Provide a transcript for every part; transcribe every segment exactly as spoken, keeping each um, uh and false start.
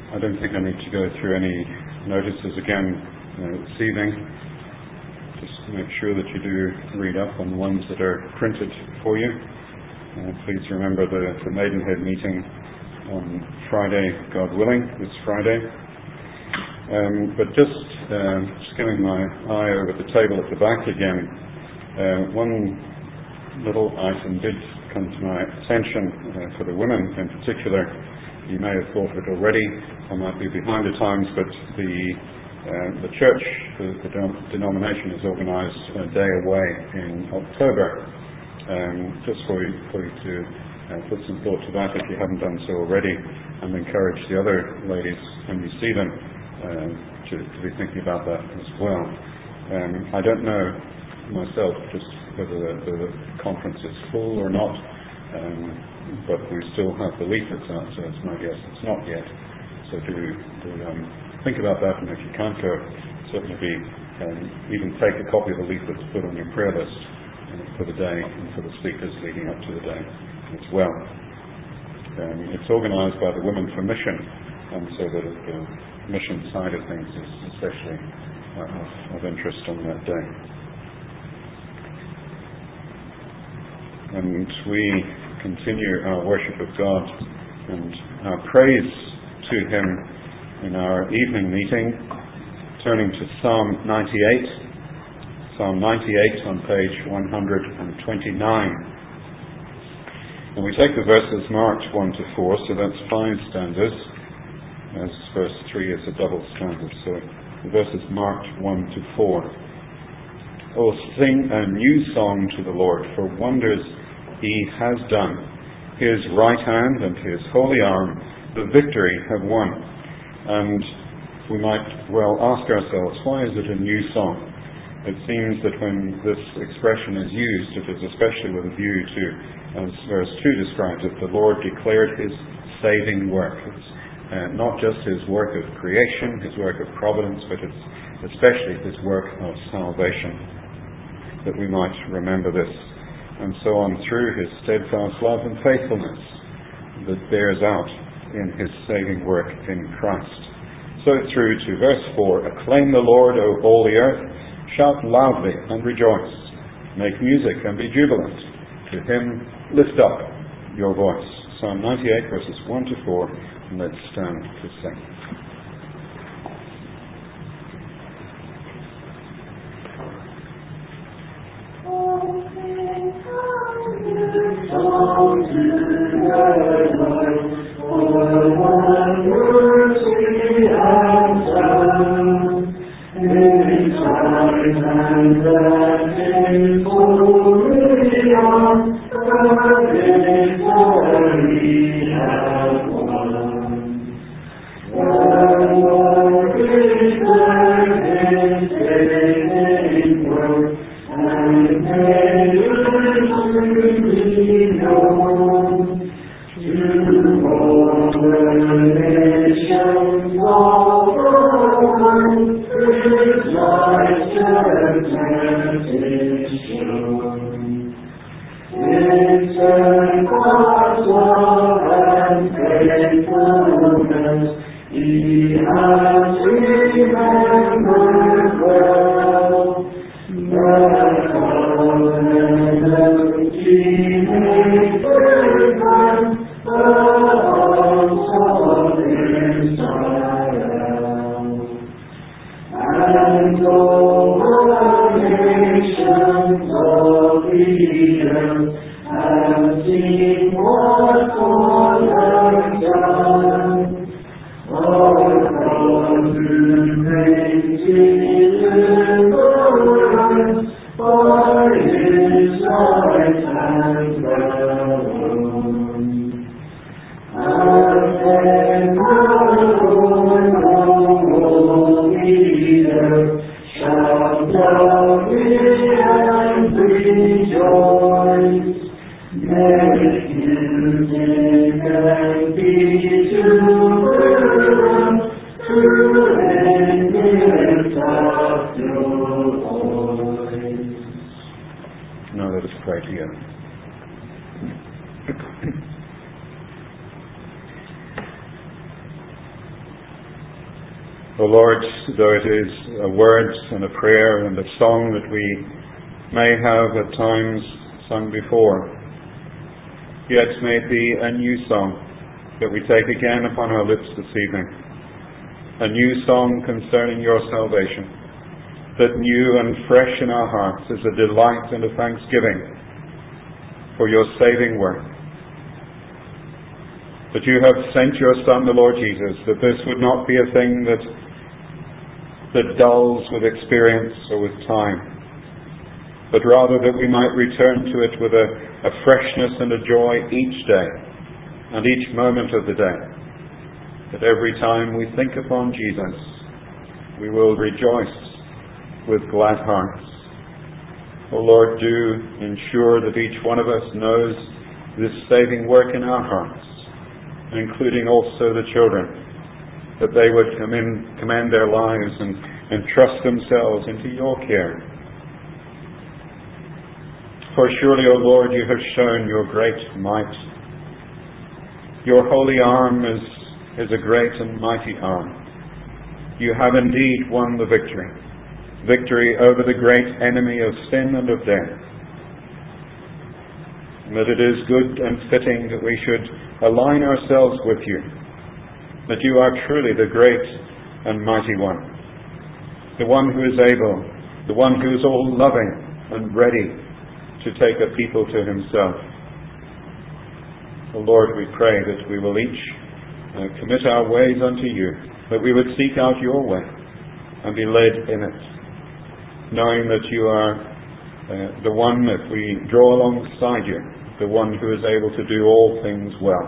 I don't think I need to go through any notices again uh, this evening. Just make sure that you do read up on the ones that are printed for you. Uh, please remember the, the Maidenhead meeting on Friday, God willing, this Friday. Um, but just uh, skimming my eye over the table at the back again, uh, one little item did come to my attention uh, for the women in particular. You may have thought of it already. I might be behind the times, but the uh, the church, the, the denomination, has organised a day away in October. Um, just for you, for you to uh, put some thought to that if you haven't done so already, and encourage the other ladies when you see them uh, to, to be thinking about that as well. Um, I don't know myself just whether the, the conference is full or not, um, but we still have the leaflets out, so it's my guess it's not yet. So do, do um, think about that, and if you can't go, certainly be um, even take a copy of the leaflet to put on your prayer list uh, for the day and for the speakers leading up to the day as well. Um, it's organised by the Women for Mission, and so the, the mission side of things is especially uh, of, of interest on that day. And we continue our worship of God and our praise to Him in our evening meeting, turning to Psalm ninety-eight. Psalm ninety-eight on page one hundred twenty-nine. And we take the verses marked one to four, so that's five stanzas, as verse three is a double stanza. So the verses marked one to four. Oh, sing a new song to the Lord, for wonders He has done. His right hand and His holy arm the victory have won. And we might well ask ourselves, why is it a new song? It seems that when this expression is used, it is especially with a view to, as verse two describes it, the Lord declared His saving work. It's uh, not just His work of creation, His work of providence, but it's especially His work of salvation, that we might remember this. And so on through His steadfast love and faithfulness that bears out in His saving work in Christ. So through to verse four, acclaim the Lord, O all the earth, shout loudly and rejoice, make music and be jubilant, to Him lift up your voice. Psalm ninety-eight verses one to four, and let's stand to sing. Now let us pray together. O Lord, though it is a word and a prayer and a song that we may have at times sung before, yet may it be a new song that we take again upon our lips this evening, a new song concerning your salvation, that new and fresh in our hearts is a delight and a thanksgiving for your saving work. That you have sent your Son, the Lord Jesus, that this would not be a thing that that dulls with experience or with time, but rather that we might return to it with a, a freshness and a joy each day and each moment of the day. That every time we think upon Jesus, we will rejoice with glad hearts. O Lord, do ensure that each one of us knows this saving work in our hearts, including also the children, that they would come in, commend their lives and, and trust themselves into your care. For surely, O Lord, you have shown your great might. Your holy arm is, is a great and mighty arm. You have indeed won the victory, victory over the great enemy of sin and of death. And that it is good and fitting that we should align ourselves with you, that you are truly the great and mighty one, the one who is able, the one who is all loving and ready to take a people to himself. O Lord, we pray that we will each uh, commit our ways unto you, that we would seek out your way and be led in it, knowing that you are uh, the one, if we draw alongside you, the one who is able to do all things well.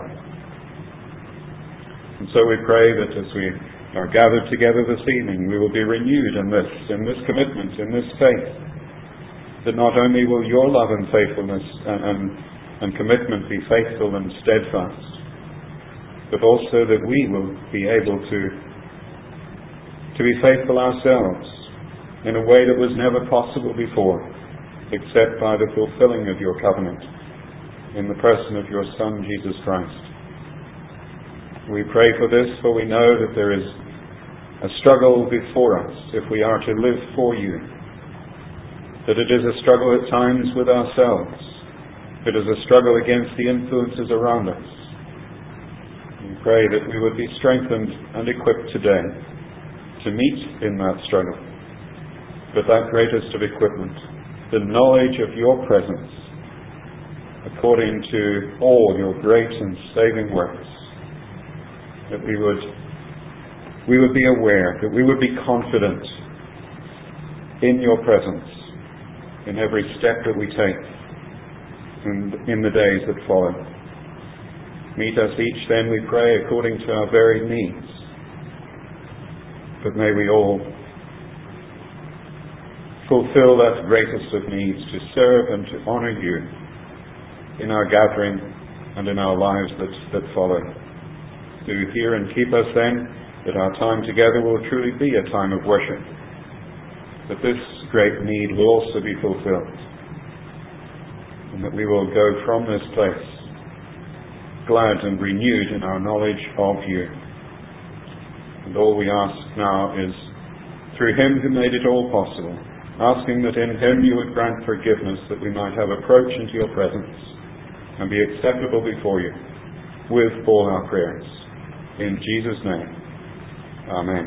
And so we pray that as we are gathered together this evening, we will be renewed in this, in this commitment, in this faith, that not only will your love and faithfulness and, and, and commitment be faithful and steadfast, but also that we will be able to, to be faithful ourselves in a way that was never possible before, except by the fulfilling of your covenant in the person of your Son, Jesus Christ. We pray for this, for we know that there is a struggle before us if we are to live for you. That it is a struggle at times with ourselves. It is a struggle against the influences around us. We pray that we would be strengthened and equipped today to meet in that struggle with that greatest of equipment, the knowledge of your presence, according to all your great and saving works. That we would we would be aware, that we would be confident in your presence in every step that we take and in the days that follow. Meet us each then, we pray, according to our very needs. But may we all fulfill that greatest of needs, to serve and to honour you in our gathering and in our lives that, that follow. Do hear and keep us then, that our time together will truly be a time of worship, that this great need will also be fulfilled, and that we will go from this place glad and renewed in our knowledge of you. And all we ask now is, through him who made it all possible, asking that in him you would grant forgiveness, that we might have approach into your presence and be acceptable before you with all our prayers. In Jesus' name, amen.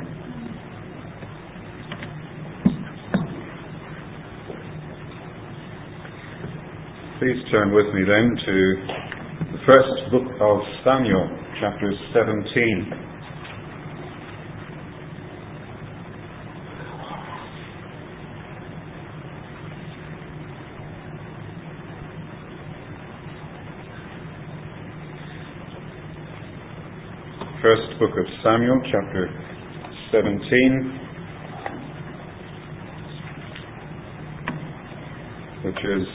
Please turn with me then to the first book of Samuel, chapter seventeen. First book of Samuel, chapter seventeen, which is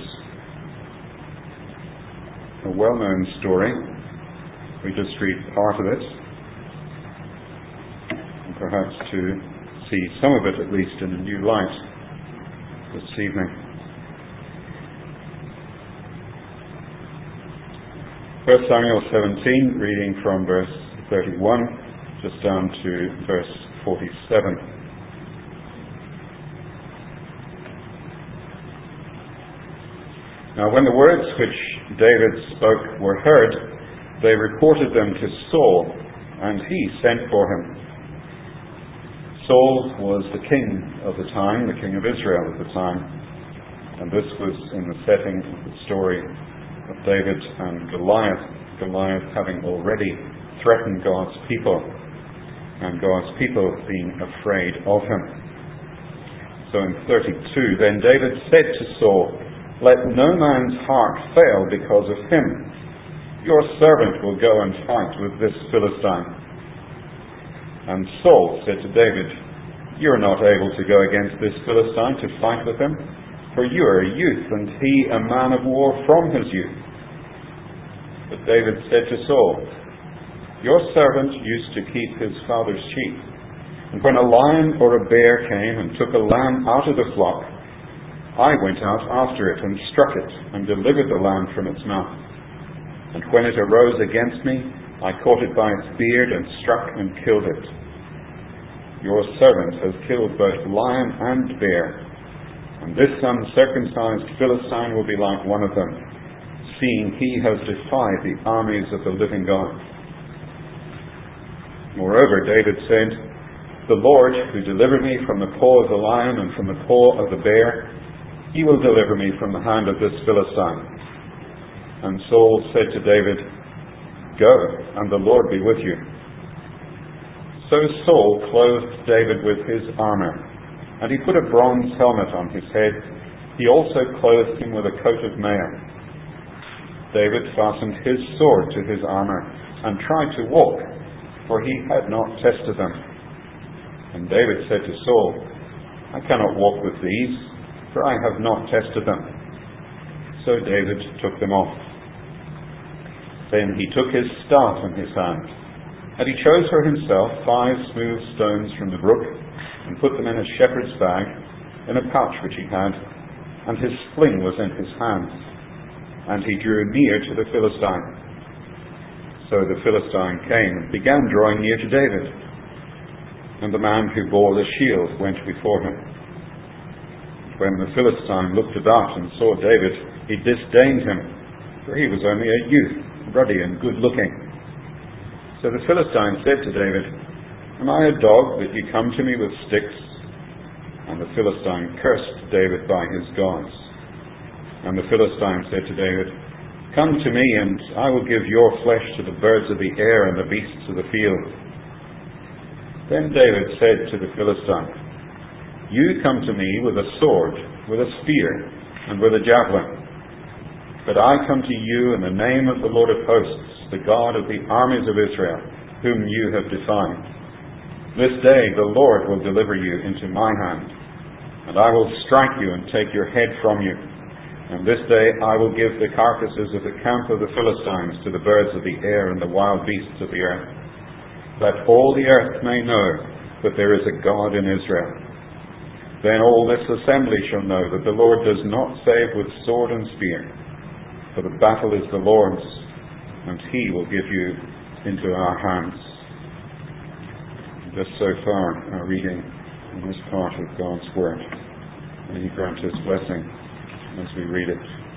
a well-known story. We just read part of it, and perhaps to see some of it at least in a new light this evening. First Samuel seventeen, reading from verse thirty-one just down to verse forty-seven. Now when the words which David spoke were heard, they reported them to Saul, and he sent for him. Saul was the king of the time, the king of Israel at the time, and this was in the setting of the story of David and Goliath, Goliath having already threatened God's people, and God's people being afraid of him. So in thirty-two, then David said to Saul, "Let no man's heart fail because of him. Your servant will go and fight with this Philistine." And Saul said to David, "You are not able to go against this Philistine to fight with him, for you are a youth, and he a man of war from his youth." But David said to Saul, "Your servant used to keep his father's sheep, and when a lion or a bear came and took a lamb out of the flock, I went out after it and struck it and delivered the lamb from its mouth. And when it arose against me, I caught it by its beard and struck and killed it. Your servant has killed both lion and bear, and this uncircumcised Philistine will be like one of them, seeing he has defied the armies of the living God." Moreover, David said, "The Lord, who delivered me from the paw of the lion and from the paw of the bear, he will deliver me from the hand of this Philistine." And Saul said to David, "Go, and the Lord be with you." So Saul clothed David with his armor, and he put a bronze helmet on his head. He also clothed him with a coat of mail. David fastened his sword to his armor and tried to walk, for he had not tested them. And David said to Saul, "I cannot walk with these, for I have not tested them." So David took them off. Then he took his staff in his hand, and he chose for himself five smooth stones from the brook, and put them in a shepherd's bag, in a pouch which he had, and his sling was in his hand. And he drew near to the Philistine. So the Philistine came and began drawing near to David, and the man who bore the shield went before him. When the Philistine looked about and saw David, he disdained him, for he was only a youth, ruddy and good-looking. So the Philistine said to David, "Am I a dog that you come to me with sticks?" And the Philistine cursed David by his gods. And the Philistine said to David, "Come to me, and I will give your flesh to the birds of the air and the beasts of the field." Then David said to the Philistine, "You come to me with a sword, with a spear, and with a javelin. But I come to you in the name of the Lord of hosts, the God of the armies of Israel, whom you have defied. This day the Lord will deliver you into my hand, and I will strike you and take your head from you. And this day I will give the carcasses of the camp of the Philistines to the birds of the air and the wild beasts of the earth, that all the earth may know that there is a God in Israel. Then all this assembly shall know that the Lord does not save with sword and spear, for the battle is the Lord's, and he will give you into our hands." Just so far, our reading in this part of God's Word. May he grant his blessing as we read it.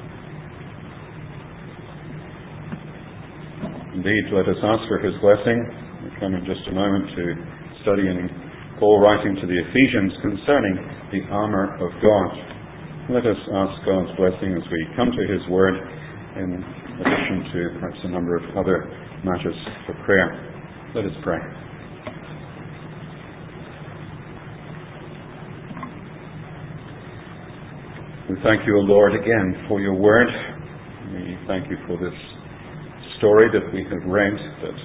Indeed, let us ask for his blessing. We'll come in just a moment to studying Paul writing to the Ephesians concerning the armor of God. Let us ask God's blessing as we come to his word, in addition to perhaps a number of other matters for prayer. Let us pray. We thank you, O Lord, again for your word. We thank you for this story that we have read, that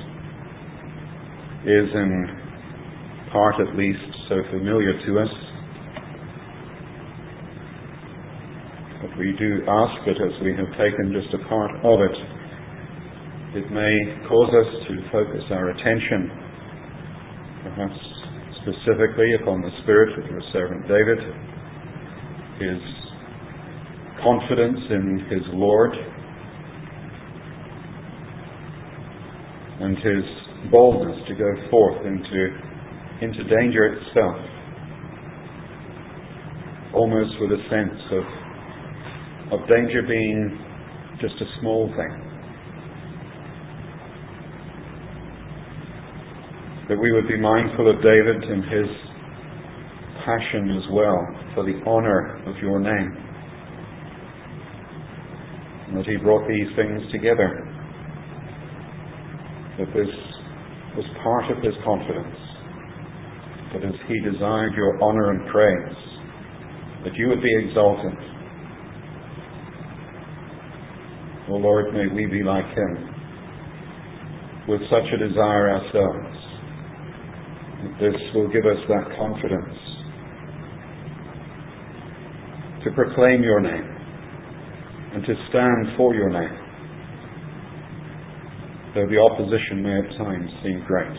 is in part at least so familiar to us. But we do ask that as we have taken just a part of it, it may cause us to focus our attention, perhaps specifically upon the spirit of your servant David, his confidence in his Lord, and his boldness to go forth into into danger itself, almost with a sense of, of danger being just a small thing. That we would be mindful of David and his passion as well for the honour of your name. And that he brought these things together. That this was part of his confidence. That as he desired your honour and praise, that you would be exalted. O Lord, may we be like him, with such a desire ourselves. This will give us that confidence to proclaim your name and to stand for your name, though the opposition may at times seem great.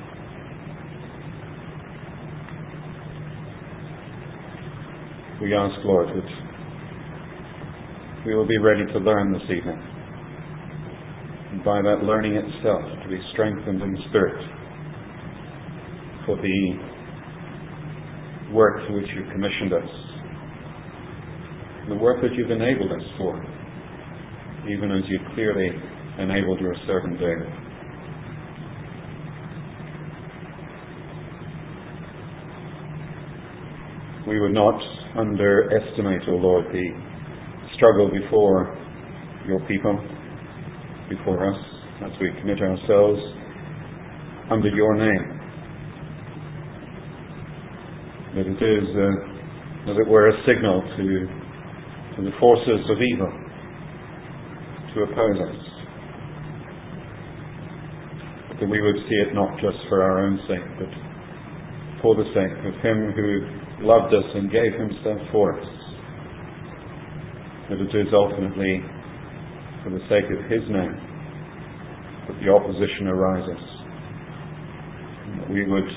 We ask, Lord, that we will be ready to learn this evening, and by that learning itself to be strengthened in spirit for the work for which you've commissioned us, the work that you've enabled us for, even as you clearly enabled your servant David. We would not underestimate, O Lord, the struggle before your people, before us, as we commit ourselves under your name. That it is, uh, as it were, a signal to, to the forces of evil to oppose us. That we would see it not just for our own sake, but for the sake of him who loved us and gave himself for us. That it is ultimately for the sake of his name that the opposition arises. And that we would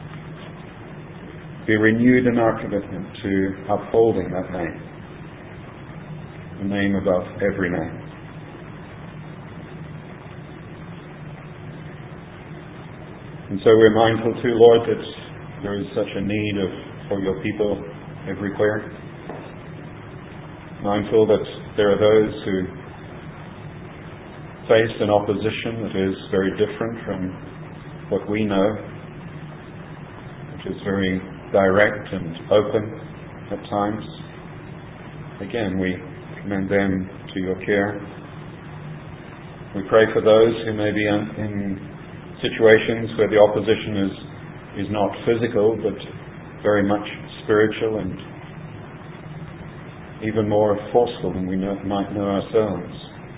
be renewed in our commitment to upholding that name, the name above every name. And so we're mindful too, Lord, that there is such a need of, for your people everywhere. Mindful that there are those who face an opposition that is very different from what we know, which is very direct and open at times. Again, we commend them to your care. We pray for those who may be in situations where the opposition is, is not physical, but very much spiritual and even more forceful than we know, might know ourselves.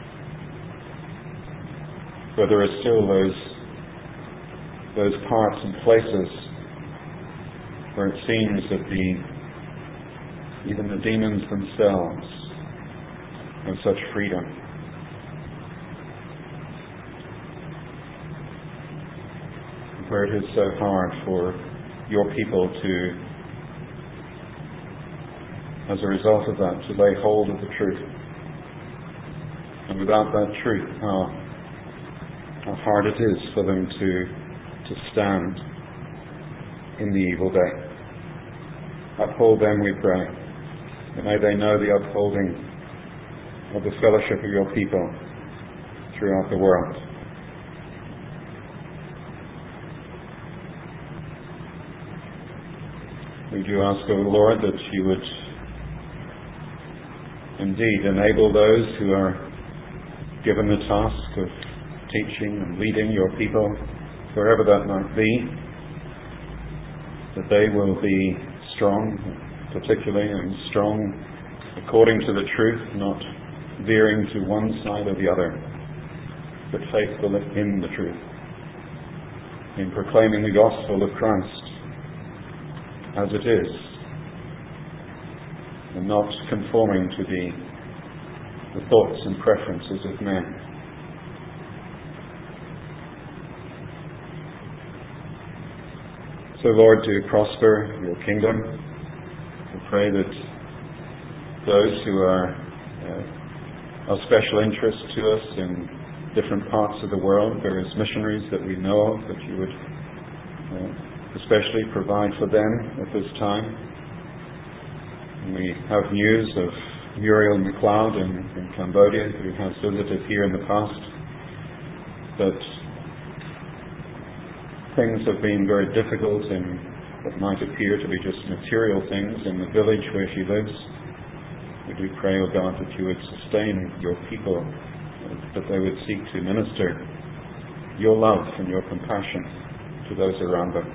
But there are still those, those parts and places where it seems that the even the demons themselves have such freedom. Where it is so hard for your people to, as a result of that, to lay hold of the truth. And without that truth, how, how hard it is for them to, to stand in the evil day. Uphold them, we pray, and may they know the upholding of the fellowship of your people throughout the world. We do ask, O Lord, that you would indeed enable those who are given the task of teaching and leading your people, wherever that might be, that they will be strong, particularly, and strong according to the truth, not veering to one side or the other, but faithful in the truth, in proclaiming the gospel of Christ as it is, and not conforming to the, the thoughts and preferences of men. So, Lord, to prosper your kingdom, we pray that those who are uh, of special interest to us in different parts of the world, various missionaries that we know of, that you would uh, especially provide for them at this time. We have news of Muriel MacLeod in, in Cambodia, who has visited here in the past, but things have been very difficult in what might appear to be just material things in the village where she lives. We do pray, O God, that you would sustain your people, that they would seek to minister your love and your compassion to those around them.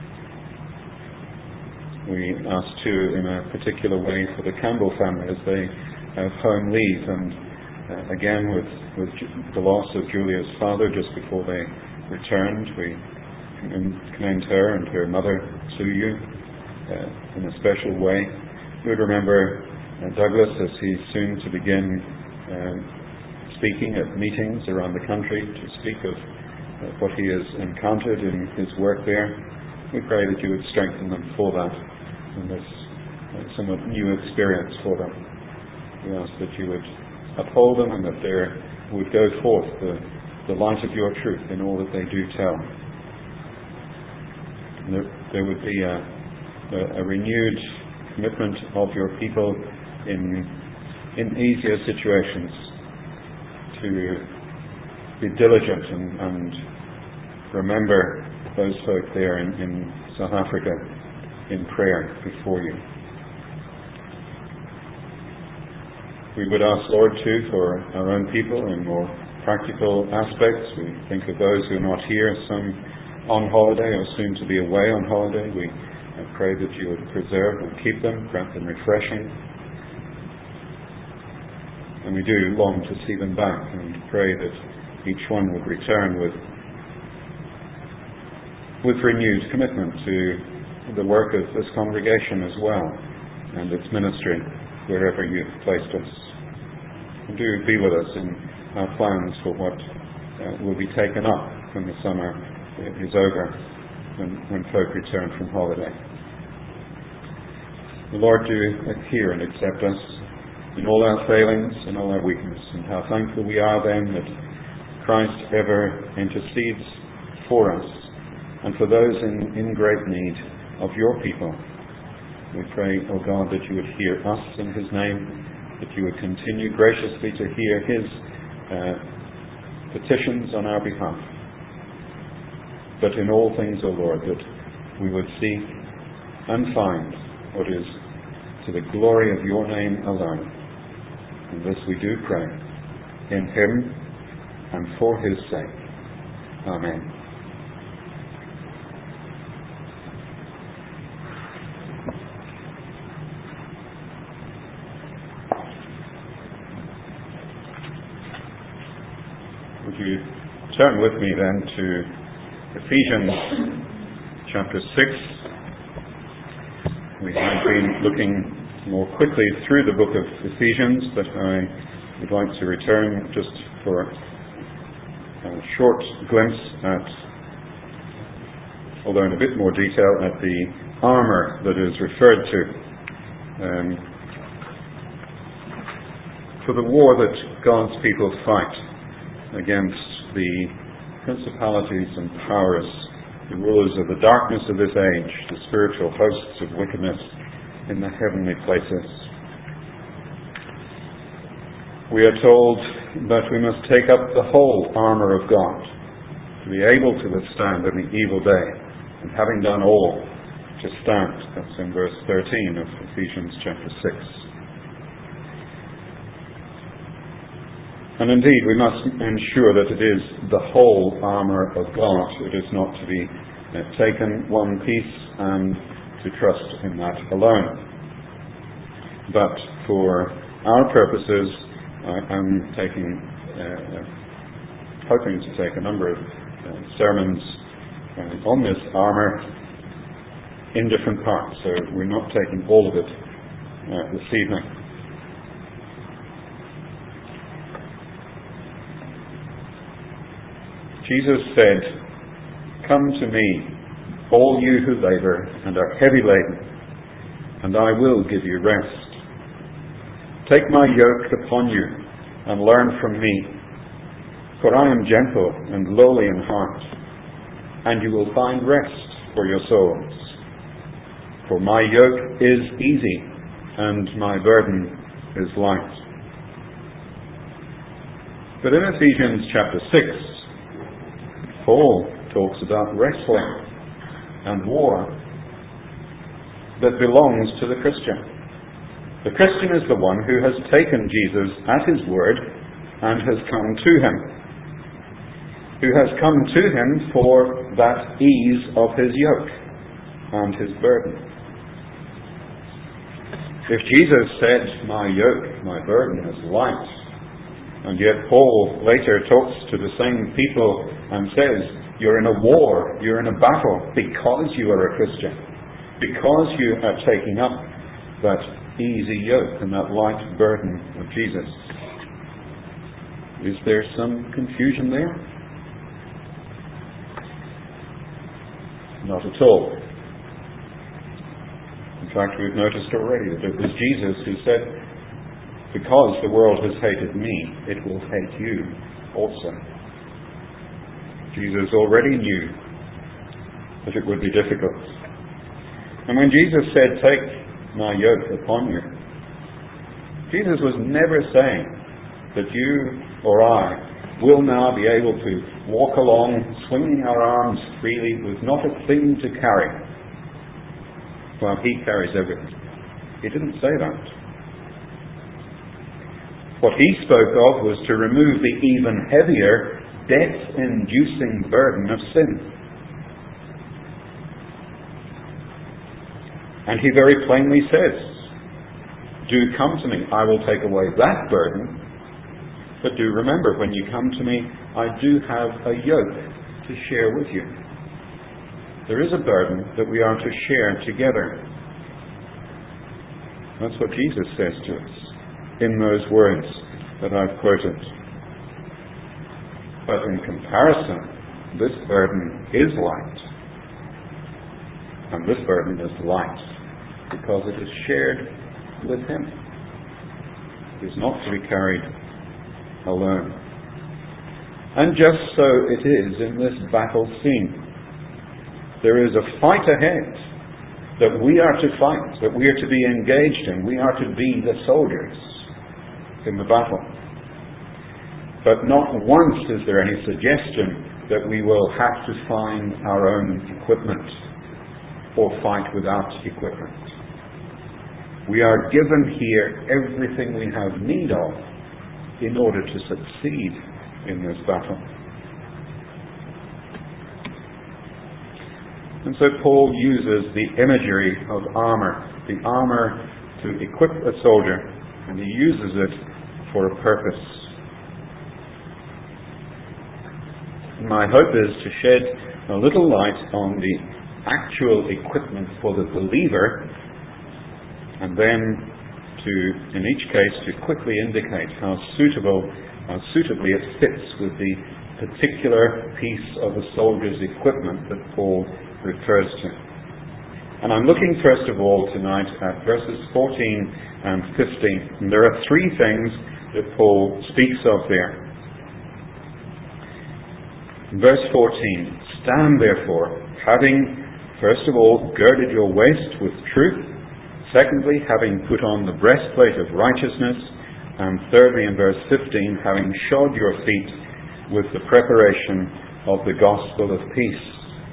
We ask too, in a particular way, for the Campbell family as they have home leave, and uh, again with, with the loss of Julia's father just before they returned, we commend her and her mother to you uh, in a special way. We would remember uh, Douglas as he's soon to begin um, speaking at meetings around the country to speak of uh, what he has encountered in his work there. We pray that you would strengthen them for that, and this uh, somewhat new experience for them. We ask that you would uphold them, and that there would go forth the, the light of your truth in all that they do tell. And there, there would be a, a, a renewed commitment of your people in, in easier situations to be diligent and, and remember those folk there in, in South Africa in prayer before you. We would ask, Lord, too, for our own people in more practical aspects. We think of those who are not here, some on holiday or soon to be away on holiday. We pray that you would preserve and keep them, grant them refreshing. And we do long to see them back, and pray that each one would return with with renewed commitment to the work of this congregation as well, and its ministry wherever you've placed us. And do be with us in our plans for what uh, will be taken up when the summer is over, when, when folk return from holiday. The Lord, do hear and accept us in all our failings and all our weakness, and how thankful we are then that Christ ever intercedes for us and for those in, in great need of your people. We pray, O God, that you would hear us in his name, that you would continue graciously to hear his uh, petitions on our behalf. But in all things, O Lord, that we would seek and find what is to the glory of your name alone. And this we do pray in him and for his sake. Amen. Would you turn with me then to Ephesians chapter six. We have been looking more quickly through the book of Ephesians, but I would like to return just for a short glimpse at, although in a bit more detail, at the armour that is referred to. Um, for the war that God's people fight against the principalities and powers, the rulers of the darkness of this age, the spiritual hosts of wickedness in the heavenly places. We are told that we must take up the whole armour of God to be able to withstand in the evil day, and having done all, to stand. That's in verse thirteen of Ephesians chapter six. And indeed, we must ensure that it is the whole armour of God. It is not to be uh, taken one piece and to trust in that alone. But for our purposes, I am taking, uh, hoping to take a number of uh, sermons uh, on this armour in different parts. So we're not taking all of it uh, this evening. Jesus said, "Come to me, all you who labour and are heavy laden, and I will give you rest. Take my yoke upon you and learn from me, for I am gentle and lowly in heart, and you will find rest for your souls. For my yoke is easy and my burden is light. But in Ephesians chapter six, Paul talks about wrestling and war that belongs to the Christian. The Christian is the one who has taken Jesus at his word and has come to him. Who has come to him for that ease of his yoke and his burden. If Jesus said, my yoke, my burden is light, and yet Paul later talks to the same people and says, you're in a war, you're in a battle because you are a Christian, because you are taking up that easy yoke and that light burden of Jesus. Is there some confusion there? Not at all. In fact, we've noticed already that it was Jesus who said, because the world has hated me, it will hate you also. Jesus already knew that it would be difficult. And when Jesus said, take my yoke upon you, Jesus was never saying that you or I will now be able to walk along swinging our arms freely with not a thing to carry while he carries everything. He didn't say that. What he spoke of was to remove the even heavier, death-inducing burden of sin. And he very plainly says, do come to me, I will take away that burden, but do remember, when you come to me, I do have a yoke to share with you. There is a burden that we are to share together. That's what Jesus says to us in those words that I've quoted. But in comparison, this burden is light. And this burden is light because it is shared with him. It is not to be carried alone. And just so it is in this battle scene. There is a fight ahead that we are to fight, that we are to be engaged in. We are to be the soldiers in the battle. But not once is there any suggestion that we will have to find our own equipment or fight without equipment. We are given here everything we have need of in order to succeed in this battle. And so Paul uses the imagery of armor, the armor to equip a soldier, and he uses it for a purpose. My hope is to shed a little light on the actual equipment for the believer, and then to, in each case, to quickly indicate how suitable, how suitably it fits with the particular piece of a soldier's equipment that Paul refers to. And I'm looking first of all tonight at verses fourteen and fifteen. And there are three things that Paul speaks of there. In verse fourteen, stand therefore, having first of all girded your waist with truth, secondly, having put on the breastplate of righteousness, and thirdly, in verse fifteen, having shod your feet with the preparation of the gospel of peace.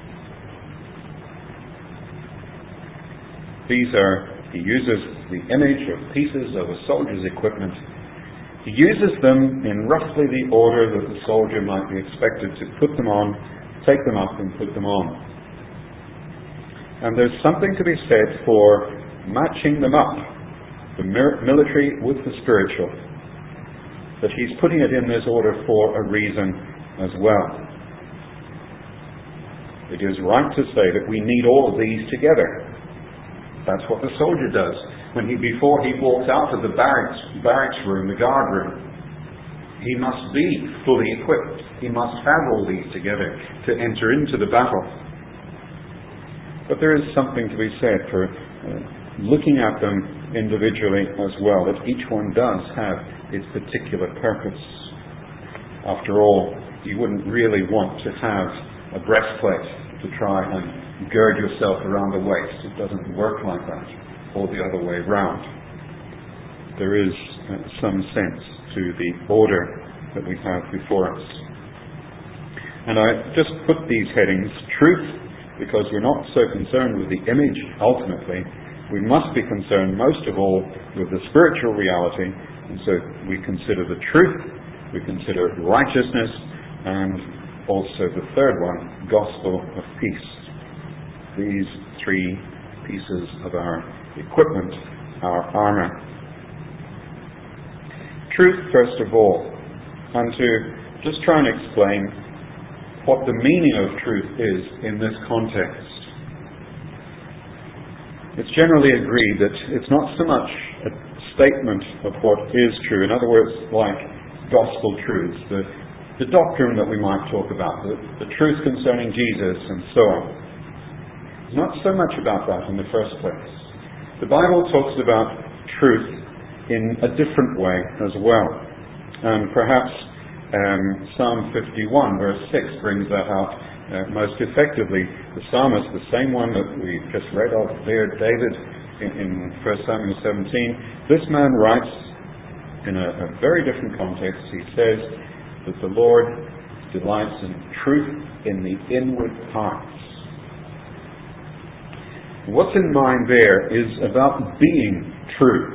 These are, he uses the image of pieces of a soldier's equipment. He uses them in roughly the order that the soldier might be expected to put them on, take them up and put them on. And there's something to be said for matching them up, the military with the spiritual. That he's putting it in this order for a reason as well. It is right to say that we need all of these together. That's what the soldier does. When he, before he walks out of the barracks, barracks room, the guard room, he must be fully equipped. He must have all these together to enter into the battle. But there is something to be said for uh, looking at them individually as well, that each one does have its particular purpose. After all, you wouldn't really want to have a breastplate to try and gird yourself around the waist. It doesn't work like that, or the other way round. There is uh, some sense to the order that we have before us. And I just put these headings, truth, because we're not so concerned with the image ultimately. We must be concerned most of all with the spiritual reality, and so we consider the truth, we consider righteousness, and also the third one, gospel of peace. These three pieces of our equipment, our armour. Truth, first of all, and to just try and explain what the meaning of truth is in this context. It's generally agreed that it's not so much a statement of what is true, in other words, like gospel truths, the, the doctrine that we might talk about, the, the truth concerning Jesus and so on. It's not so much about that in the first place. The Bible talks about truth in a different way as well. And perhaps um, Psalm fifty-one verse six brings that out uh, most effectively. The psalmist, the same one that we just read of there, David, in, in First Samuel seventeen, this man writes in a, a very different context. He says that the Lord delights in truth in the inward parts. What's in mind there is about being true.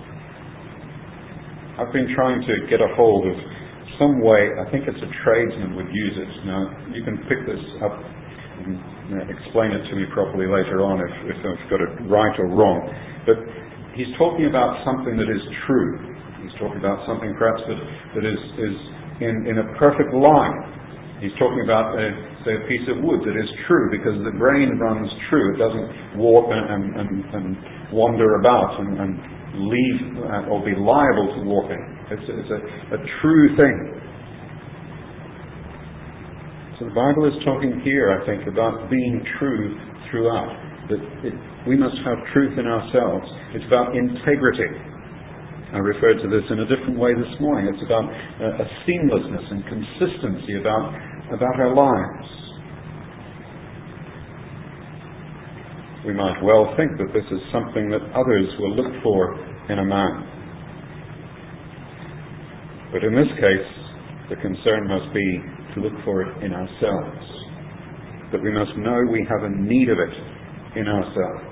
I've been trying to get a hold of some way, I think it's a tradesman would use it. Now, you can pick this up and uh, explain it to me properly later on if, if I've got it right or wrong. But he's talking about something that is true. He's talking about something perhaps that, that is, is in, in a perfect line. He's talking about, a, say, a piece of wood that is true because the grain runs true. It doesn't warp and, and, and, and wander about and, and leave uh, or be liable to warping. It's, it's a, a true thing. So the Bible is talking here, I think, about being true throughout. That it, we must have truth in ourselves. It's about integrity. I referred to this in a different way this morning. It's about uh, a seamlessness and consistency about, about our lives. We might well think that this is something that others will look for in a man. But in this case, the concern must be to look for it in ourselves. That we must know we have a need of it in ourselves.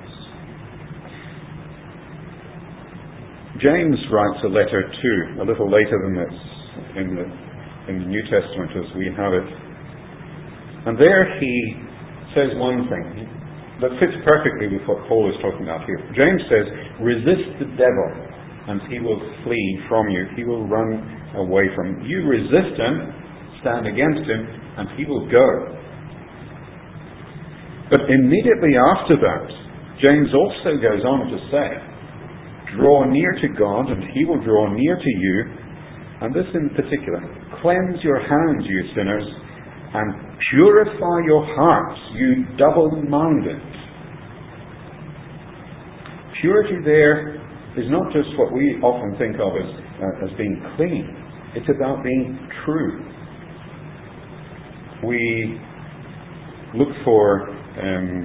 James writes a letter too, a little later than this, in the, in the New Testament as we have it. And there he says one thing that fits perfectly with what Paul is talking about here. James says, resist the devil and he will flee from you. He will run away from you. You resist him, stand against him, and he will go. But immediately after that, James also goes on to say, draw near to God and he will draw near to you. And this in particular, cleanse your hands, you sinners, and purify your hearts, you double-minded. Purity there is not just what we often think of as, uh, as being clean. It's about being true. We look for um,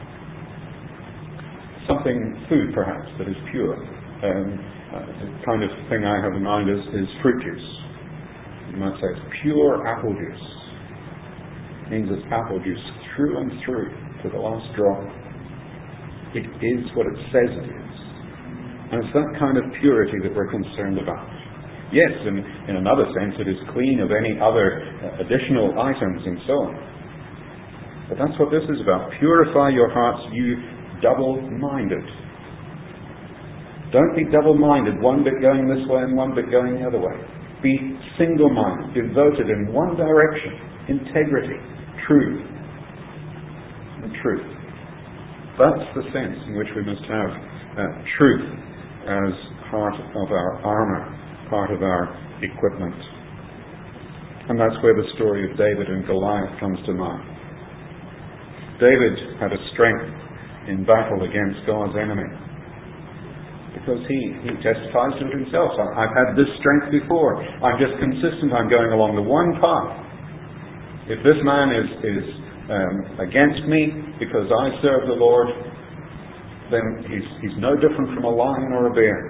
something, food perhaps, that is pure. Um, uh, the kind of thing I have in mind is, is fruit juice. You might say it's pure apple juice. It means it's apple juice through and through to the last drop. It is what it says it is. And it's that kind of purity that we're concerned about. Yes, in, in another sense, it is clean of any other uh, additional items and so on. But that's what this is about. Purify your hearts, you double-minded. Don't be double-minded, one bit going this way and one bit going the other way. Be single-minded, devoted in one direction. Integrity, truth, and truth. That's the sense in which we must have uh, truth as part of our armour, part of our equipment. And that's where the story of David and Goliath comes to mind. David had a strength in battle against God's enemy because he, he testifies to it himself. I've had this strength before. I'm just consistent. I'm going along the one path. If this man is, is um, against me because I serve the Lord, then he's, he's no different from a lion or a bear.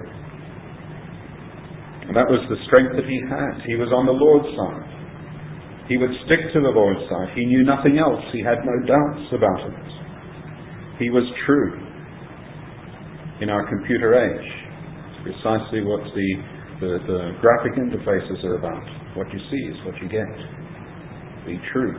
And that was the strength that he had. He was on the Lord's side. He would stick to the Lord's side. He knew nothing else. He had no doubts about it. He was true. In our computer age, it's precisely what the, the, the graphic interfaces are about. What you see is what you get. Be true.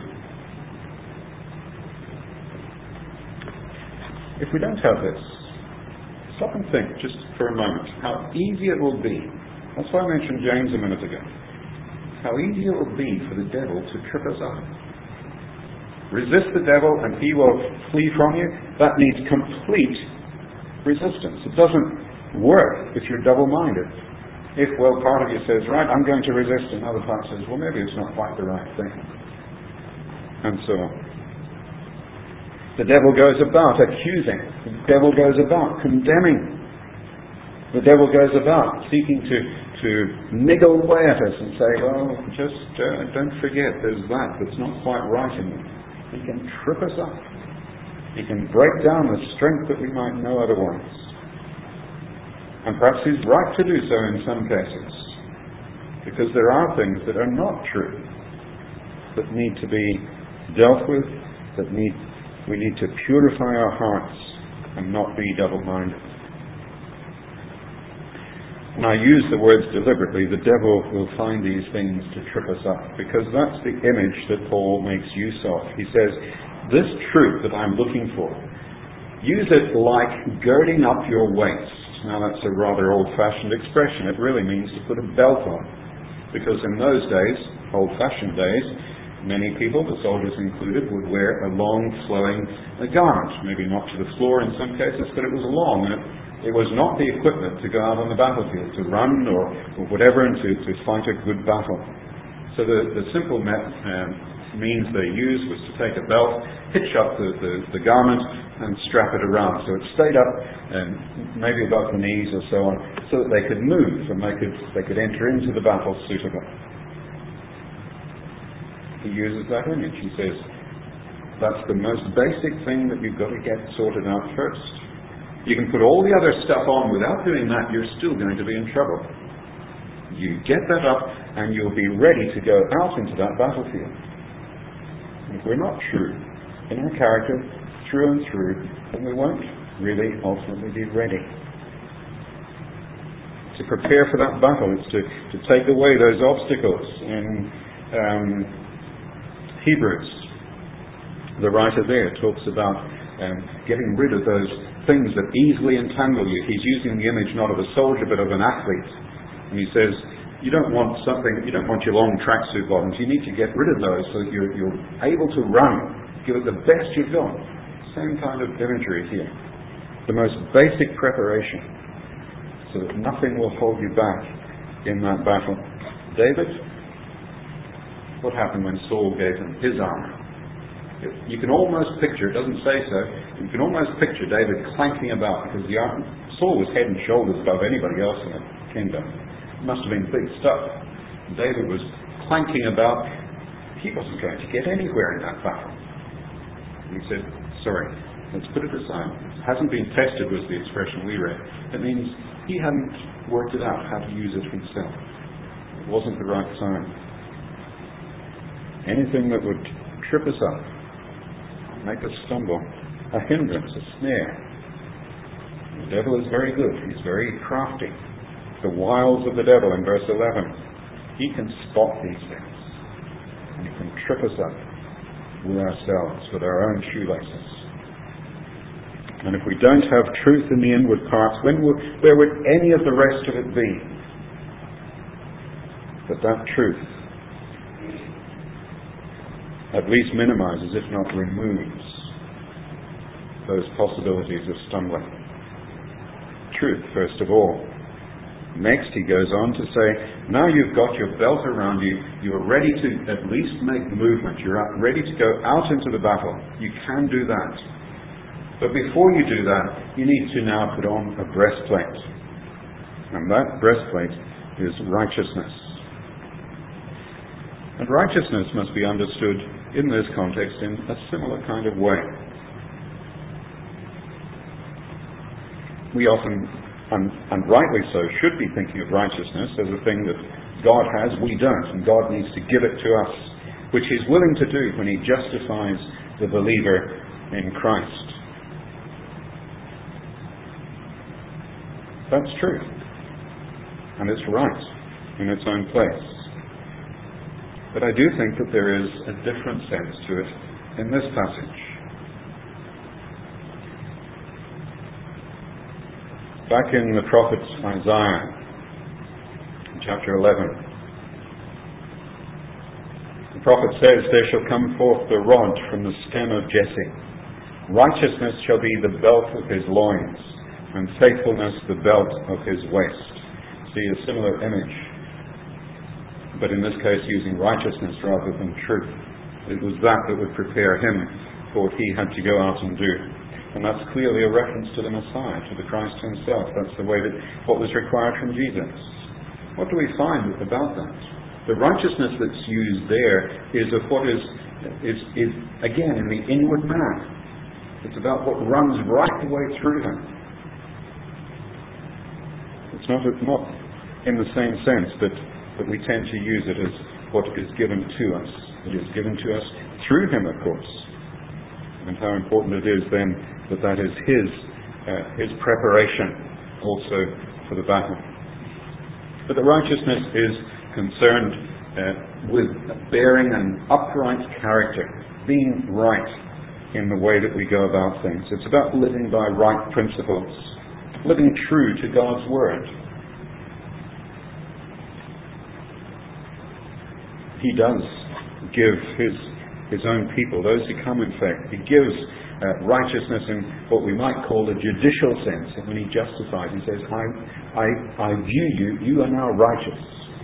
If we don't have this, stop and think just for a moment how easy it will be. That's why I mentioned James a minute ago. How easy it will be for the devil to trip us up. Resist the devil and he will flee from you. That needs complete resistance. It doesn't work if you're double-minded. If, well, part of you says, right, I'm going to resist, and another part says, well, maybe it's not quite the right thing. And so on. The devil goes about accusing. The devil goes about condemning. The devil goes about seeking to, to niggle away at us and say, well, just uh, don't forget there's that that's not quite right in you. He can trip us up. He can break down the strength that we might know otherwise. And perhaps he's right to do so in some cases, because there are things that are not true, that need to be dealt with, that need we need to purify our hearts and not be double-minded. And I use the words deliberately. The devil will find these things to trip us up, because that's the image that Paul makes use of. He says, this truth that I'm looking for, use it like girding up your waist. Now that's a rather old-fashioned expression. It really means to put a belt on. Because in those days, old-fashioned days, many people, the soldiers included, would wear a long flowing garment. Maybe not to the floor in some cases, but it was long. And it, it was not the equipment to go out on the battlefield, to run or, or whatever, and to, to fight a good battle. So the, the simple met, um, means they used was to take a belt, hitch up the, the, the garment, and strap it around. So it stayed up and maybe above the knees or so on, so that they could move and they could, they could enter into the battle suitably. He uses that image. He says, that's the most basic thing that you've got to get sorted out first. You can put all the other stuff on. Without doing that, you're still going to be in trouble. You get that up and you'll be ready to go out into that battlefield. If we're not true in our character, through and through, then we won't really ultimately be ready. To prepare for that battle is to, to take away those obstacles. In um, Hebrews, the writer there talks about um, getting rid of those things that easily entangle you. He's using the image not of a soldier but of an athlete. And he says, you don't want something, you don't want your long tracksuit bottoms. You need to get rid of those so that you're, you're able to run. Give it the best you've got. Same kind of imagery here. The most basic preparation so that nothing will hold you back in that battle. David, what happened when Saul gave him his armor? You can almost picture, it doesn't say so, you can almost picture David clanking about because the armor, Saul was head and shoulders above anybody else in the kingdom. It must have been big stuff. David was clanking about. He wasn't going to get anywhere in that battle. And he said, sorry, let's put it aside. It hasn't been tested was the expression we read. It means he hadn't worked it out how to use it himself. It wasn't the right time. Anything that would trip us up, make us stumble, a hindrance, a snare. The devil is very good. He's very crafty. The wiles of the devil in verse eleven. He can spot these things. And he can trip us up with ourselves, with our own shoelaces. And if we don't have truth in the inward parts, when would, where would any of the rest of it be? But that truth at least minimizes, if not removes, those possibilities of stumbling. Truth, first of all. Next, he goes on to say, now you've got your belt around you, you're ready to at least make movement, you're ready to go out into the battle. You can do that. But before you do that, you need to now put on a breastplate. And that breastplate is righteousness. And righteousness must be understood in this context in a similar kind of way. We often, and, and rightly so, should be thinking of righteousness as a thing that God has, we don't, and God needs to give it to us, which He's willing to do when He justifies the believer in Christ. That's true, and it's right in its own place. But I do think that there is a different sense to it in this passage. Back in the prophet Isaiah, chapter eleven, the prophet says, "There shall come forth the rod from the stem of Jesse. Righteousness shall be the belt of his loins, and faithfulness the belt of his waist." See a similar image, but in this case using righteousness rather than truth. It was that that would prepare him for what he had to go out and do. And that's clearly a reference to the Messiah, to the Christ himself. That's the way that what was required from Jesus. What do we find about that? The righteousness that's used there is of what is, is, is again, in the inward man. It's about what runs right the way through him. It's not, not in the same sense that, that we tend to use it as what is given to us. It is given to us through him, of course. And how important it is then that that is his, uh, his preparation also for the battle. But the righteousness is concerned uh, with bearing an upright character, being right in the way that we go about things. It's about living by right principles, living true to God's Word. He does give his his own people, those who come in faith. He gives uh, righteousness in what we might call a judicial sense. And when he justifies, he says, I, I, I view you, you are now righteous.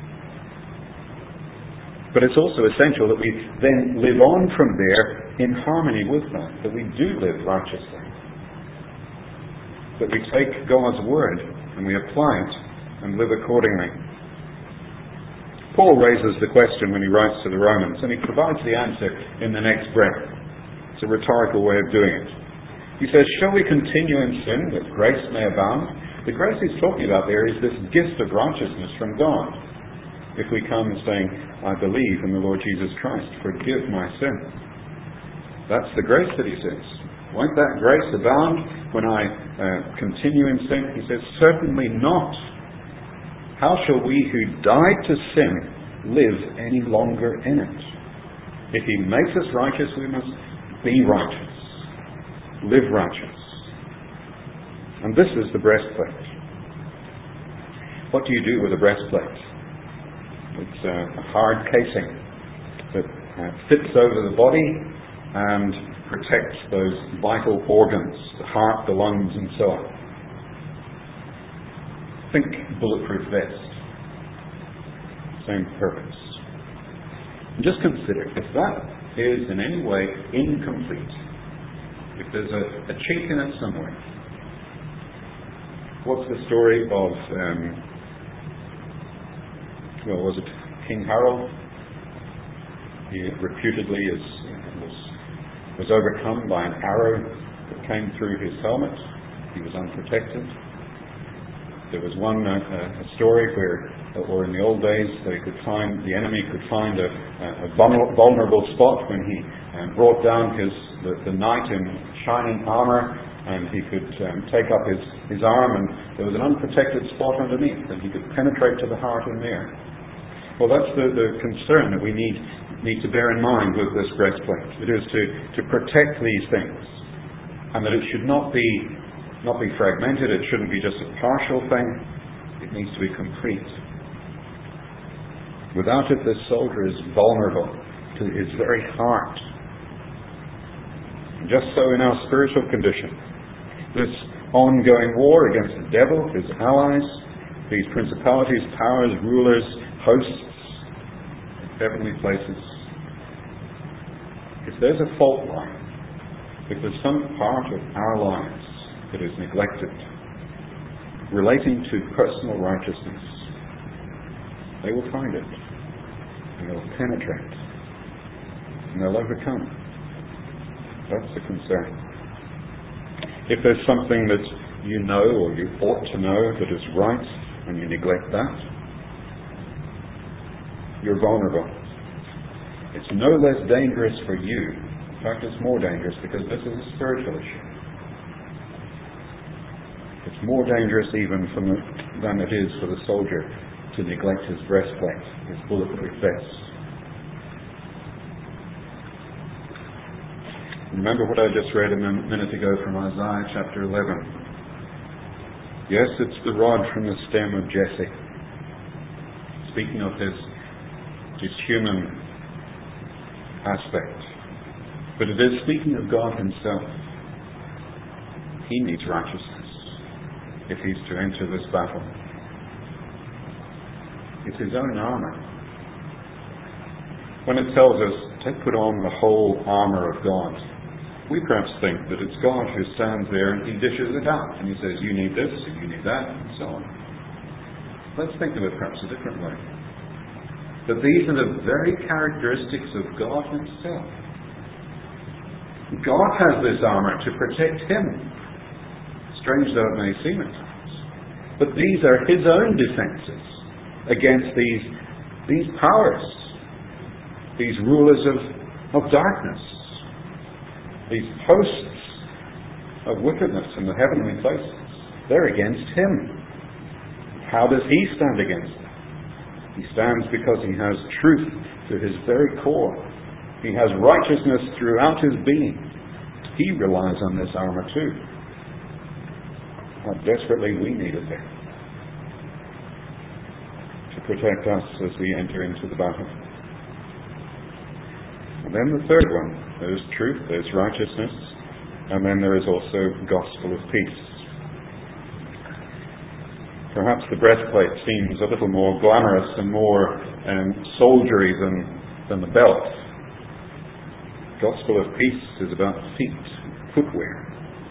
But it's also essential that we then live on from there in harmony with that, that we do live righteously. That we take God's Word and we apply it and live accordingly. Paul raises the question when he writes to the Romans, and he provides the answer in the next breath. It's a rhetorical way of doing it. He says, shall we continue in sin that grace may abound? The grace he's talking about there is this gift of righteousness from God. If we come saying, I believe in the Lord Jesus Christ, forgive my sin. That's the grace that he says. Won't that grace abound when I uh, continue in sin? He says, certainly not. How shall we who died to sin live any longer in it? If he makes us righteous, we must be righteous. Live righteous. And this is the breastplate. What do you do with a breastplate? It's a hard casing that uh, fits over the body and protects those vital organs, the heart, the lungs, and so on. Think bulletproof vest. Same purpose. And just consider, if that is in any way incomplete, if there's a, a chink in it somewhere, what's the story of, um, well, was it King Harold? He reputedly is, was, was overcome by an arrow that came through his helmet. He was unprotected. There was one uh, a story where, or in the old days, they could find the enemy could find a, a vulnerable spot when he um, brought down his the, the knight in shining armor, and he could um, take up his, his arm, and there was an unprotected spot underneath, and he could penetrate to the heart in there. Well, that's the, the concern that we need need to bear in mind with this breastplate. It is to to protect these things, and that it should not be. Not be fragmented, it shouldn't be just a partial thing, it needs to be complete. Without it, this soldier is vulnerable to his very heart. And just so in our spiritual condition, this ongoing war against the devil, his allies, these principalities, powers, rulers, hosts, heavenly places, if there's a fault line, if there's some part of our lives that is neglected, relating to personal righteousness, they will find it, and they will penetrate, and they'll overcome. That's the concern. If there's something that you know or you ought to know that is right, and you neglect that, you're vulnerable. It's no less dangerous for you. In fact, it's more dangerous because this is a spiritual issue. It's more dangerous even from the, than it is for the soldier to neglect his breastplate, his bulletproof vest. Remember what I just read a minute ago from Isaiah chapter eleven. Yes, it's the rod from the stem of Jesse. Speaking of his, his human aspect. But it is speaking of God himself. He needs righteousness if he's to enter this battle. It's his own armor. When it tells us to put on the whole armor of God, we perhaps think that it's God who stands there and he dishes it out and he says, you need this and you need that and so on. Let's think of it perhaps a different way. That these are the very characteristics of God himself. God has this armor to protect him. Strange though it may seem at times. But these are his own defenses against these, these powers, these rulers of, of darkness. These hosts of wickedness in the heavenly places, they're against him. How does he stand against them? He stands because he has truth to his very core. He has righteousness throughout his being. He relies on this armor too. How desperately we need it there to protect us as we enter into the battle. And then the third one. There's truth, there's righteousness, and then there is also gospel of peace. Perhaps the breastplate seems a little more glamorous and more um, soldiery than, than the belt. Gospel of peace is about feet, footwear.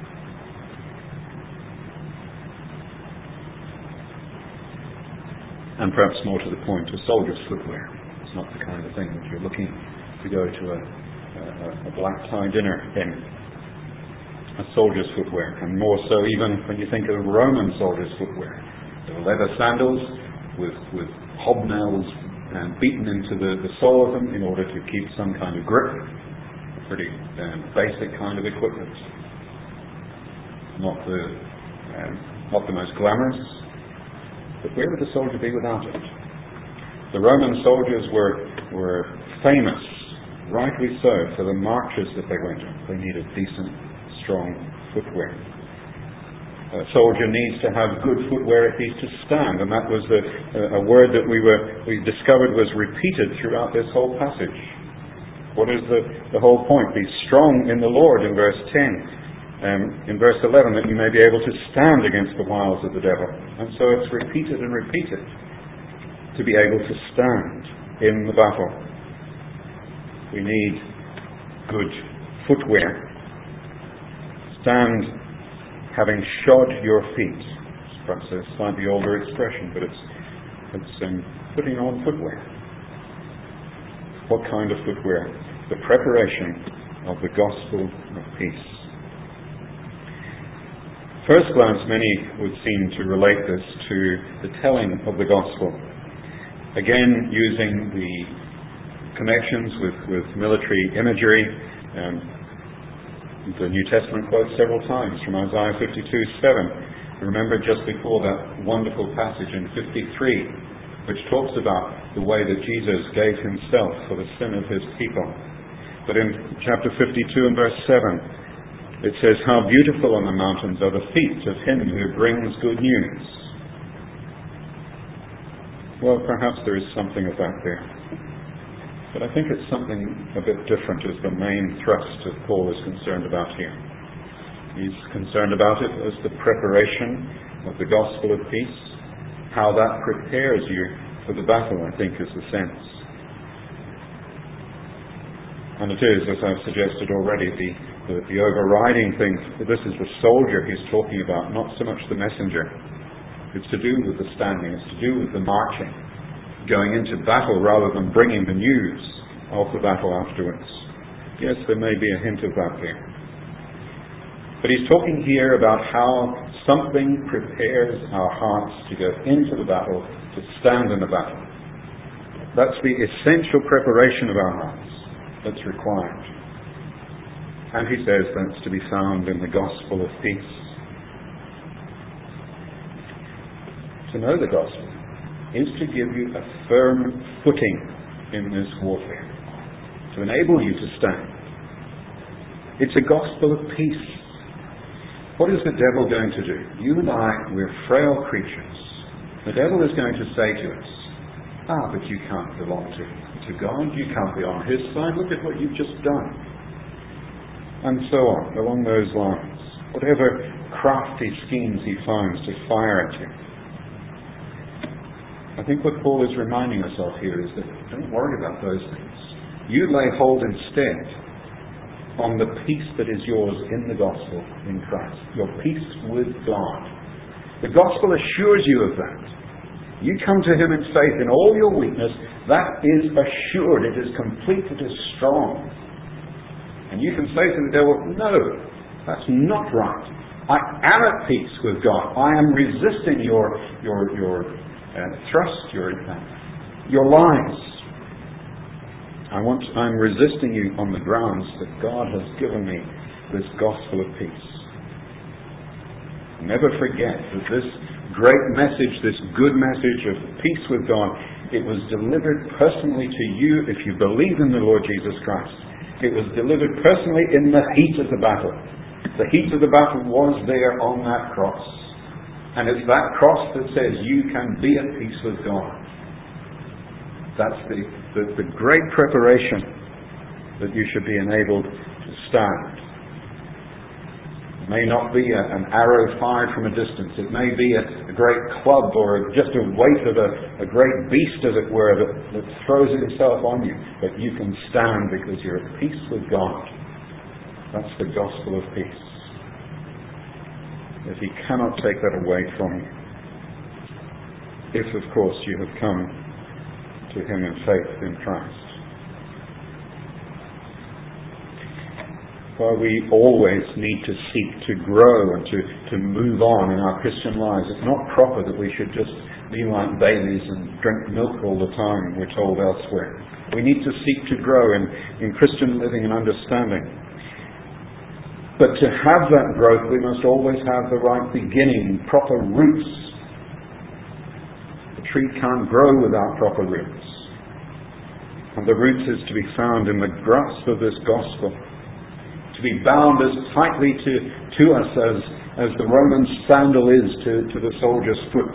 And perhaps more to the point, a soldier's footwear. It's not the kind of thing that you're looking to go to a a black tie dinner in. A soldier's footwear, and more so even when you think of Roman soldiers' footwear. They were leather sandals with, with hobnails and beaten into the, the sole of them in order to keep some kind of grip. A pretty um, basic kind of equipment. Not the um, not the most glamorous, but where would the soldier be without it? The Roman soldiers were were famous, rightly so, for the marches that they went on. They needed decent, strong footwear. A soldier needs to have good footwear if he's to stand, and that was a, a word that we were we discovered was repeated throughout this whole passage. What is the, the whole point? Be strong in the Lord in verse ten. Um, in verse eleven, that you may be able to stand against the wiles of the devil. And so it's repeated and repeated to be able to stand in the battle. We need good footwear. Stand having shod your feet. It's perhaps a slightly older expression, but it's it's um, putting on footwear. What kind of footwear? The preparation of the gospel of peace. First glance, many would seem to relate this to the telling of the gospel. Again, using the connections with, with military imagery. Um, the New Testament quotes several times from Isaiah fifty-two seven. Remember just before that wonderful passage in fifty-three, which talks about the way that Jesus gave himself for the sin of his people. But in chapter fifty-two and verse seven, it says, how beautiful on the mountains are the feet of him who brings good news. Well, perhaps there is something of that there. But I think it's something a bit different as the main thrust that Paul is concerned about here. He's concerned about it as the preparation of the gospel of peace. How that prepares you for the battle, I think, is the sense. And it is, as I've suggested already, the, the, the overriding thing. This is the soldier he's talking about, not so much the messenger. It's to do with the standing. It's to do with the marching. Going into battle rather than bringing the news of the battle afterwards. Yes, there may be a hint of that there. But he's talking here about how something prepares our hearts to go into the battle, to stand in the battle. That's the essential preparation of our hearts that's required. And he says that's to be found in the gospel of peace. To know the gospel is to give you a firm footing in this warfare, to enable you to stand. It's a gospel of peace. What is the devil going to do? You and I, we're frail creatures. The devil is going to say to us, ah, but you can't belong to, to God. You can't be on his side. Look at what you've just done. And so on, along those lines. Whatever crafty schemes he finds to fire at you. I think what Paul is reminding us of here is that don't worry about those things. You lay hold instead on the peace that is yours in the gospel in Christ. Your peace with God. The gospel assures you of that. You come to him in faith in all your weakness. That is assured. It is complete. It is strong. And you can say to the devil, no, that's not right. I am at peace with God. I am resisting your your your uh, thrust, your uh, your lies. I want, I'm resisting you on the grounds that God has given me this gospel of peace. Never forget that this great message, this good message of peace with God, it was delivered personally to you if you believe in the Lord Jesus Christ. It was delivered personally in the heat of the battle. The heat of the battle was there on that cross. And it's that cross that says you can be at peace with God. That's the, the, the great preparation that you should be enabled to stand. It may not be a, an arrow fired from a distance. It may be a, a great club or just a weight of a, a great beast, as it were, that, that throws itself on you. But you can stand because you're at peace with God. That's the gospel of peace. That he cannot take that away from you. If, of course, you have come to him in faith in Christ. While we always need to seek to grow and to, to move on in our Christian lives, it's not proper that we should just be like babies and drink milk all the time, we're told elsewhere. We need to seek to grow in, in Christian living and understanding. But to have that growth, we must always have the right beginning, proper roots. The tree can't grow without proper roots. And the roots is to be found in the grasp of this gospel. To be bound as tightly to, to us as, as the Roman sandal is to, to the soldier's foot.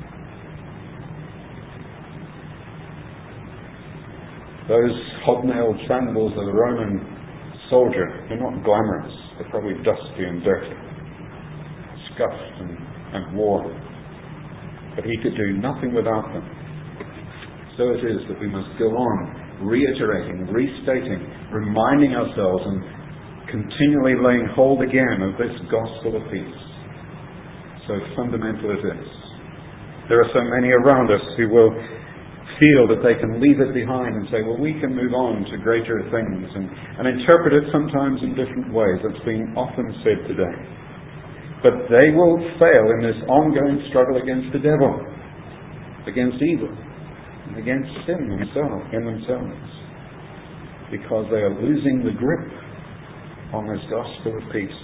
Those hobnailed sandals of the Roman soldier, they're not glamorous. They're probably dusty and dirty, scuffed and, and worn. But he could do nothing without them. So it is that we must go on reiterating, restating, reminding ourselves and continually laying hold again of this gospel of peace. So fundamental it is. There are so many around us who will feel that they can leave it behind and say, well, we can move on to greater things, and, and interpret it sometimes in different ways. That's being often said today. But they will fail in this ongoing struggle against the devil, against evil, and against sin themselves, in themselves, because they are losing the grip on this gospel of peace.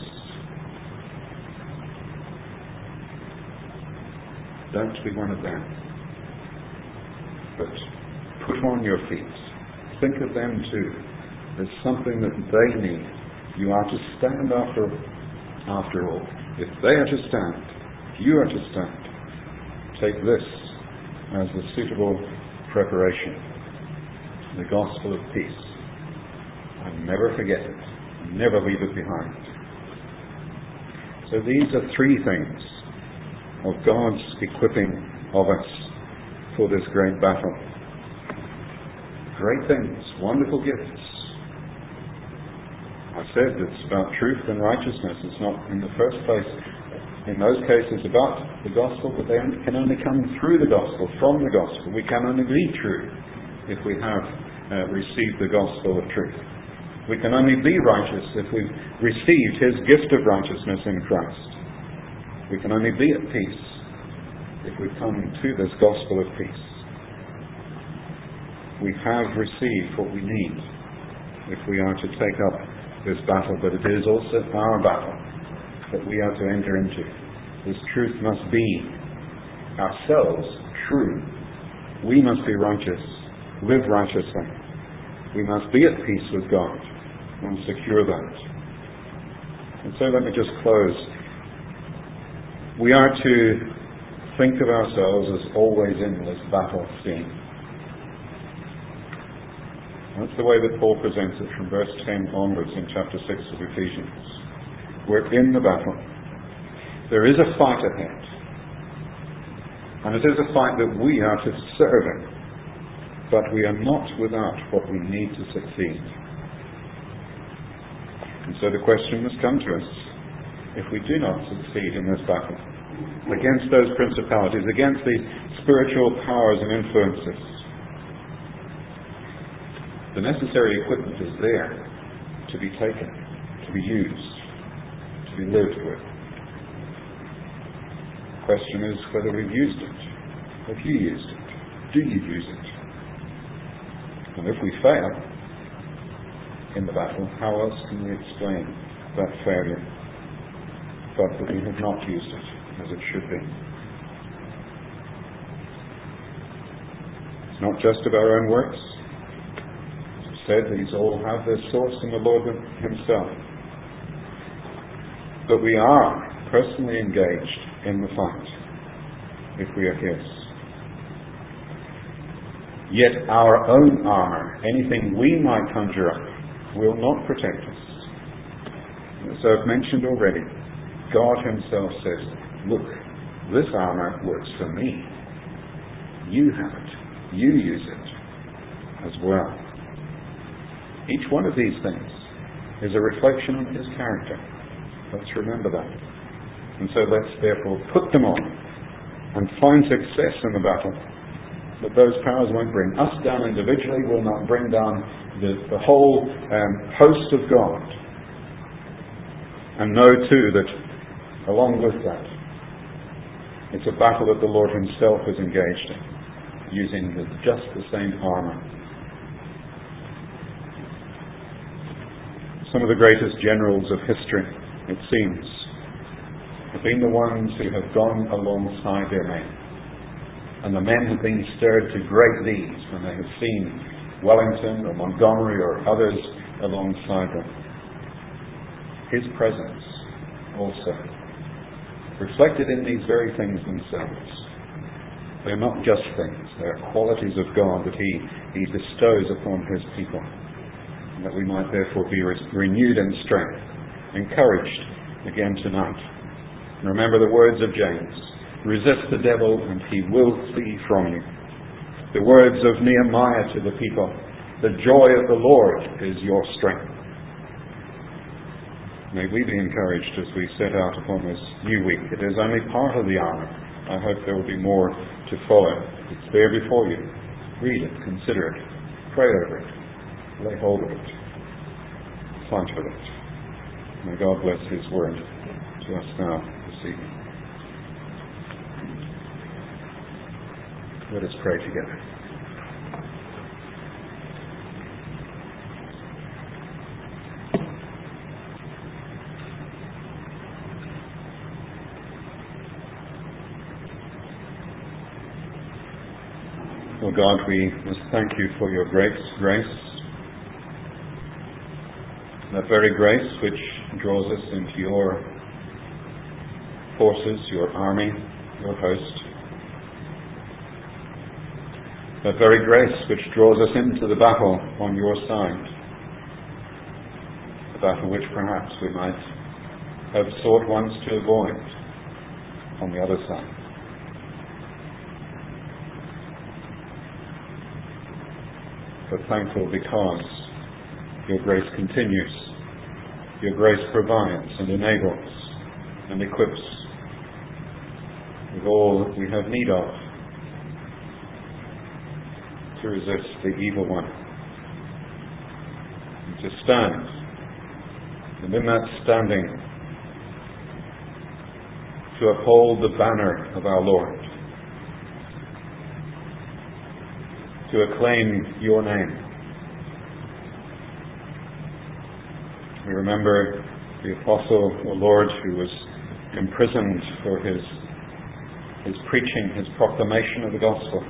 Don't be one of them, but put on your feet. Think of them too. There's something that they need. You are to stand after, after all. If they are to stand, if you are to stand, take this as the suitable preparation, the gospel of peace, and never forget it, never leave it behind. So these are three things of God's equipping of us for this great battle. Great things, wonderful gifts. I said it's about truth and righteousness. It's not in the first place, in those cases, about the gospel, but they can only come through the gospel, from the gospel. We can only be true if we have uh, received the gospel of truth. We can only be righteous if we've received his gift of righteousness in Christ. We can only be at peace if we come to this gospel of peace. We have received what we need if we are to take up this battle, but it is also our battle that we are to enter into. This truth must be ourselves true. We must be righteous, live righteously. We must be at peace with God and secure that. And so let me just close. We are to think of ourselves as always in this battle scene. That's the way that Paul presents it from verse ten onwards in chapter six of Ephesians. We're in the battle. There is a fight ahead. And it is a fight that we are to serve in. But we are not without what we need to succeed. And so the question must come to us. If we do not succeed in this battle, against those principalities, against the spiritual powers and influences, the necessary equipment is there to be taken, to be used, to be lived with. The question is whether we've used it. Have you used it? Do you use it? And if we fail in the battle, how else can we explain that failure but that we have not used it as it should be? It's not just of our own works. Said these all have their source in the Lord himself. But we are personally engaged in the fight if we are his. Yet our own armour, anything we might conjure up, will not protect us. As I've mentioned already, God himself says, look, this armour works for me. You have it. You use it as well. Each one of these things is a reflection on his character. Let's remember that. And so let's therefore put them on and find success in the battle. But those powers won't bring us down individually, will not bring down the, the whole um, host of God. And know too that along with that, it's a battle that the Lord himself is engaged in, using the, just the same armour. Some of the greatest generals of history, it seems, have been the ones who have gone alongside their men. And the men have been stirred to great deeds when they have seen Wellington or Montgomery or others alongside them. His presence also reflected in these very things themselves. They are not just things, they are qualities of God that he, he bestows upon his people. And that we might therefore be re- renewed in strength, encouraged again tonight. And remember the words of James. Resist the devil and he will flee from you. The words of Nehemiah to the people. The joy of the Lord is your strength. May we be encouraged as we set out upon this new week. It is only part of the armour. I hope there will be more to follow. It's there before you. Read it, consider it, pray over it, lay hold of it, fight with it. May God bless his word to us now this evening. Let us pray together. Oh God, we must thank you for your grace, grace, that very grace which draws us into your forces, your army, your host. That very grace which draws us into the battle on your side. The battle which perhaps we might have sought once to avoid on the other side. But thankful because your grace continues. Your grace provides and enables and equips with all that we have need of to resist the evil one and to stand, and in that standing to uphold the banner of our Lord, to acclaim your name. We remember the apostle, O Lord, who was imprisoned for his his preaching, his proclamation of the gospel,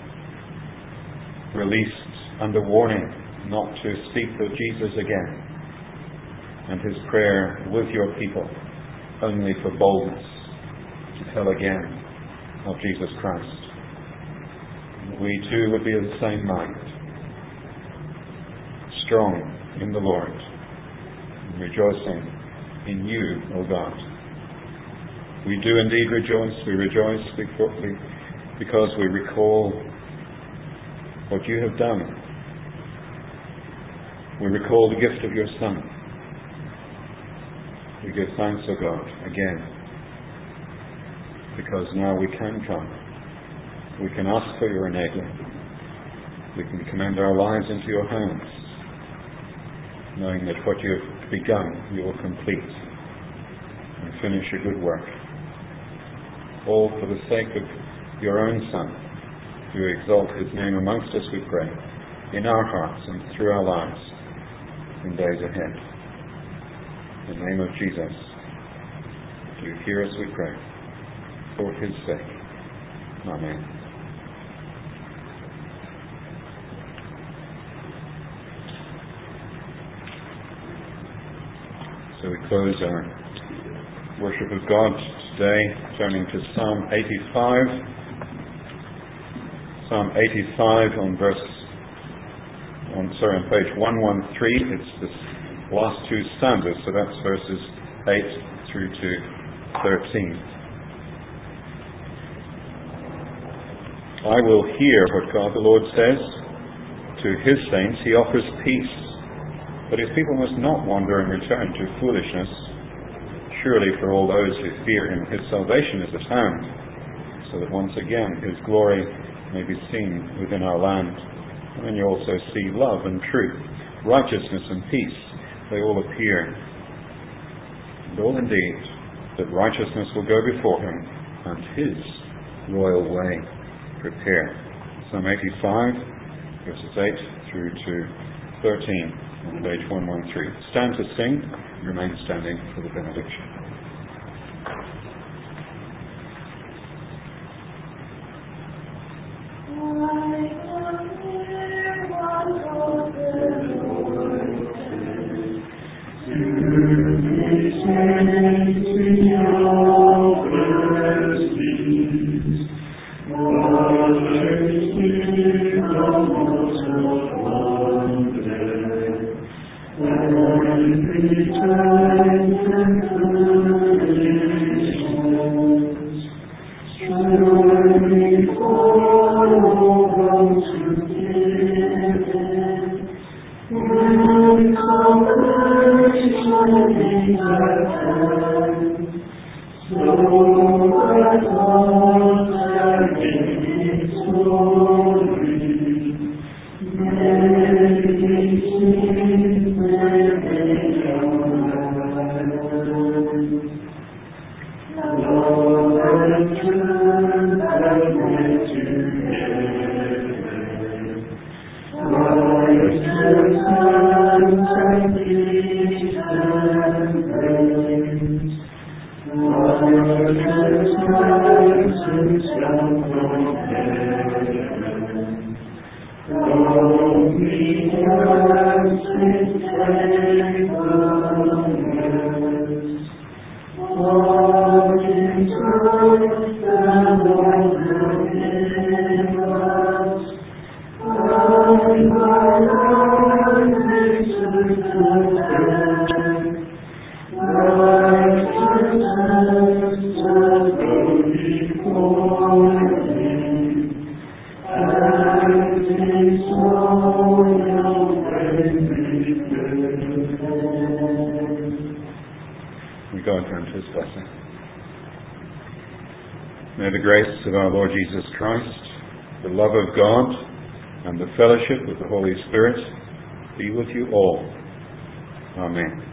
released under warning not to speak of Jesus again, and his prayer with your people only for boldness to tell again of Jesus Christ. We too would be of the same mind, strong in the Lord, rejoicing in you, O God. We do indeed rejoice. We rejoice because we recall what you have done. We recall the gift of your Son. We give thanks, O God, again, because now we can come. We can ask for your enabling. We can commend our lives into your hands, knowing that what you have begun, you will complete and finish a good work. All for the sake of your own Son, to exalt his name amongst us, we pray, in our hearts and through our lives in days ahead. In the name of Jesus, do hear us, we pray, for his sake. Amen. So we close our worship of God today, turning to Psalm eighty-five. Psalm eighty-five on verse, on sorry, on page one thirteen. It's the last two stanzas, so that's verses eight through to thirteen. I will hear what God the Lord says. To his saints he offers peace. But his people must not wander and return to foolishness. Surely for all those who fear him, his salvation is at hand, so that once again his glory may be seen within our land. And then you also see love and truth, righteousness and peace. They all appear. And all indeed, that righteousness will go before him, and his royal way prepare. Psalm eighty-five, verses eight through to thirteen. On page one thirteen. Stand to sing, remain standing for the benediction. We go and turn to his blessing. May the grace of our Lord Jesus Christ, the love of God, and the fellowship of the Holy Spirit be with you all, Amen.